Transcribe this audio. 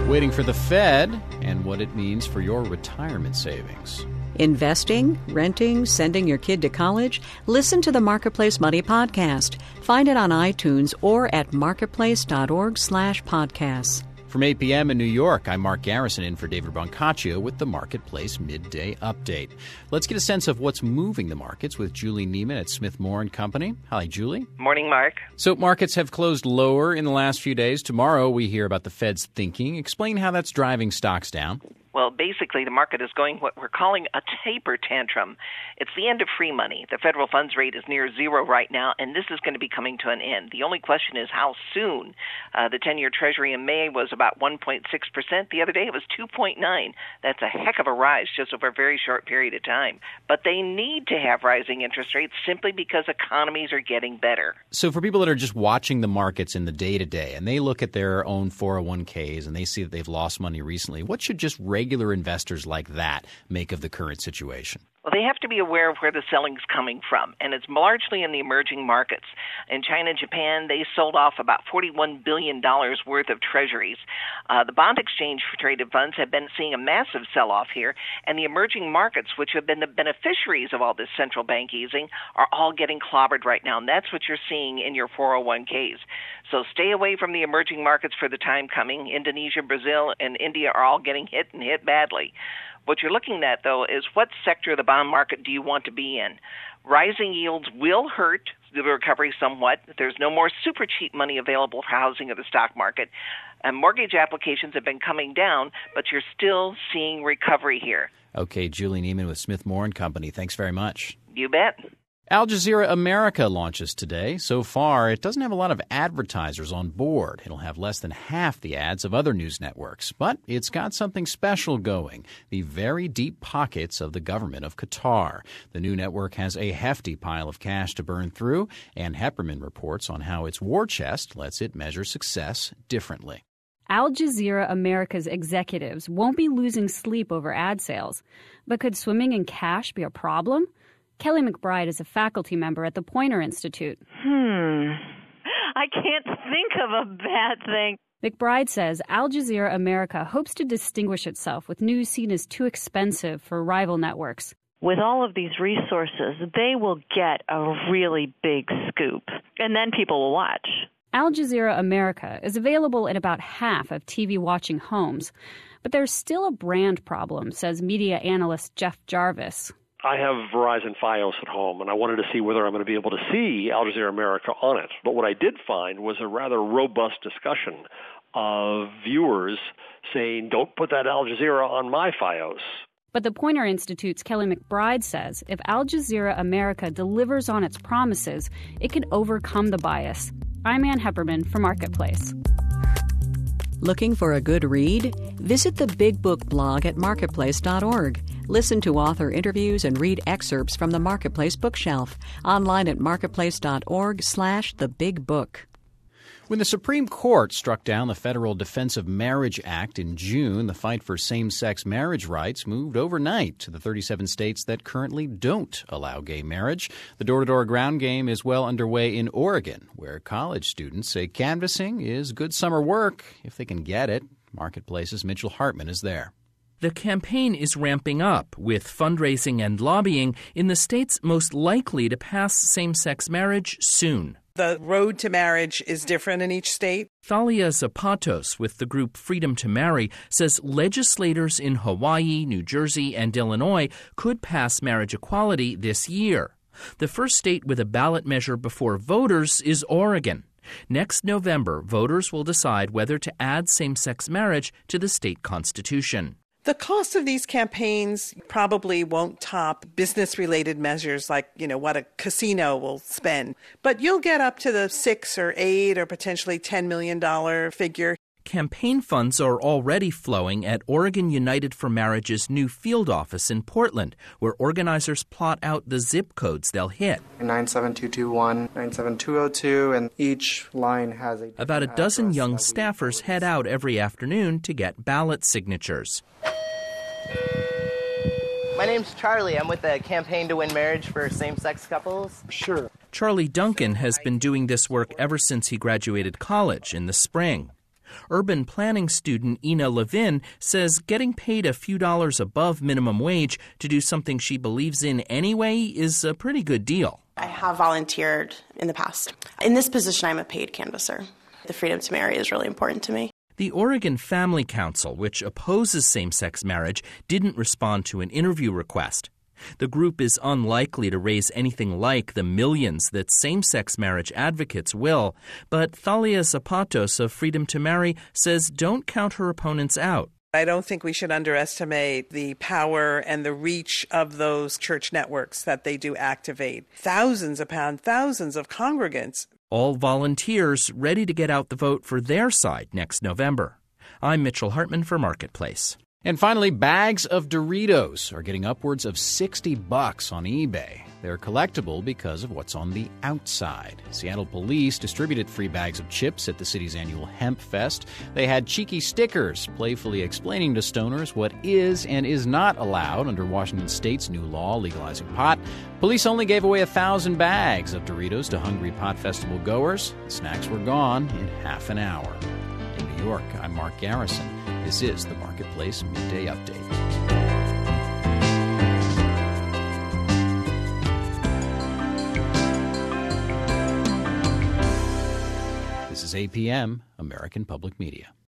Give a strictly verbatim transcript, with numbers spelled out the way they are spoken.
Waiting for the Fed and what it means for your retirement savings. Investing, renting, sending your kid to college? Listen to the Marketplace Money podcast. Find it on iTunes or at marketplace.org slash podcasts. From eight p.m. in New York, I'm Mark Garrison in for David Brancaccio with the Marketplace Midday Update. Let's get a sense of what's moving the markets with Julie Neiman at Smith Moore and Company. Hi, Julie. Morning, Mark. So markets have closed lower in the last few days. Tomorrow we hear about the Fed's thinking. Explain how that's driving stocks down. Well, basically, the market is going what we're calling a taper tantrum. It's the end of free money. The federal funds rate is near zero right now, and this is going to be coming to an end. The only question is how soon. Uh, the ten-year Treasury in May was about one point six percent. The other day it was two point nine. That's a heck of a rise just over a very short period of time. But they need to have rising interest rates simply because economies are getting better. So for people that are just watching the markets in the day-to-day, and they look at their own four oh one k's and they see that they've lost money recently, what should just regular investors like that make of the current situation? Well, they have to be aware of where the selling's coming from, and it's largely in the emerging markets. In China and Japan, they sold off about forty-one billion dollars worth of treasuries. Uh, the bond exchange for traded funds have been seeing a massive sell-off here, and the emerging markets, which have been the beneficiaries of all this central bank easing, are all getting clobbered right now, and that's what you're seeing in your four oh one k's. So stay away from the emerging markets for the time coming. Indonesia, Brazil, and India are all getting hit and hit badly. What you're looking at, though, is what sector of the bond market do you want to be in? Rising yields will hurt the recovery somewhat. There's no more super cheap money available for housing or the stock market. And mortgage applications have been coming down, but you're still seeing recovery here. Okay, Julie Neiman with Smith Moore and Company. Thanks very much. You bet. Al Jazeera America launches today. So far, it doesn't have a lot of advertisers on board. It'll have less than half the ads of other news networks. But it's got something special going, the very deep pockets of the government of Qatar. The new network has a hefty pile of cash to burn through, and Hepperman reports on how its war chest lets it measure success differently. Al Jazeera America's executives won't be losing sleep over ad sales. But could swimming in cash be a problem? Kelly McBride is a faculty member at the Poynter Institute. Hmm. I can't think of a bad thing. McBride says Al Jazeera America hopes to distinguish itself with news seen as too expensive for rival networks. With all of these resources, they will get a really big scoop, and then people will watch. Al Jazeera America is available in about half of T V-watching homes. But there's still a brand problem, says media analyst Jeff Jarvis. I have Verizon Fios at home, and I wanted to see whether I'm going to be able to see Al Jazeera America on it. But what I did find was a rather robust discussion of viewers saying, don't put that Al Jazeera on my Fios. But the Poynter Institute's Kelly McBride says if Al Jazeera America delivers on its promises, it can overcome the bias. I'm Ann Hepperman for Marketplace. Looking for a good read? Visit the Big Book blog at marketplace dot org. Listen to author interviews and read excerpts from the Marketplace bookshelf. Online at marketplace.org slash the big book. When the Supreme Court struck down the Federal Defense of Marriage Act in June, the fight for same-sex marriage rights moved overnight to the thirty-seven states that currently don't allow gay marriage. The door-to-door ground game is well underway in Oregon, where college students say canvassing is good summer work if they can get it. Marketplace's Mitchell Hartman is there. The campaign is ramping up, with fundraising and lobbying in the states most likely to pass same-sex marriage soon. The road to marriage is different in each state. Thalia Zapatos with the group Freedom to Marry says legislators in Hawaii, New Jersey, and Illinois could pass marriage equality this year. The first state with a ballot measure before voters is Oregon. Next November, voters will decide whether to add same-sex marriage to the state constitution. The cost of these campaigns probably won't top business-related measures like, you know, what a casino will spend. But you'll get up to the six or eight or potentially ten million dollars figure. Campaign funds are already flowing at Oregon United for Marriage's new field office in Portland, where organizers plot out the zip codes they'll hit. nine seven two two one, nine seven two zero two, and each line has a... About a dozen young staffers head out every afternoon to get ballot signatures. My name's Charlie. I'm with the Campaign to Win Marriage for Same-Sex Couples. Sure. Charlie Duncan has been doing this work ever since he graduated college in the spring. Urban planning student Ina Levin says getting paid a few dollars above minimum wage to do something she believes in anyway is a pretty good deal. I have volunteered in the past. In this position, I'm a paid canvasser. The freedom to marry is really important to me. The Oregon Family Council, which opposes same-sex marriage, didn't respond to an interview request. The group is unlikely to raise anything like the millions that same-sex marriage advocates will, but Thalia Zapatos of Freedom to Marry says don't count her opponents out. I don't think we should underestimate the power and the reach of those church networks that they do activate. Thousands upon thousands of congregants. All volunteers ready to get out the vote for their side next November. I'm Mitchell Hartman for Marketplace. And finally, bags of Doritos are getting upwards of sixty bucks on eBay. They're collectible because of what's on the outside. Seattle police distributed free bags of chips at the city's annual Hemp Fest. They had cheeky stickers playfully explaining to stoners what is and is not allowed under Washington state's new law legalizing pot. Police only gave away a thousand bags of Doritos to hungry pot festival goers. The snacks were gone in half an hour. In New York, I'm Mark Garrison. This is the Marketplace Midday Update. This is A P M, American Public Media.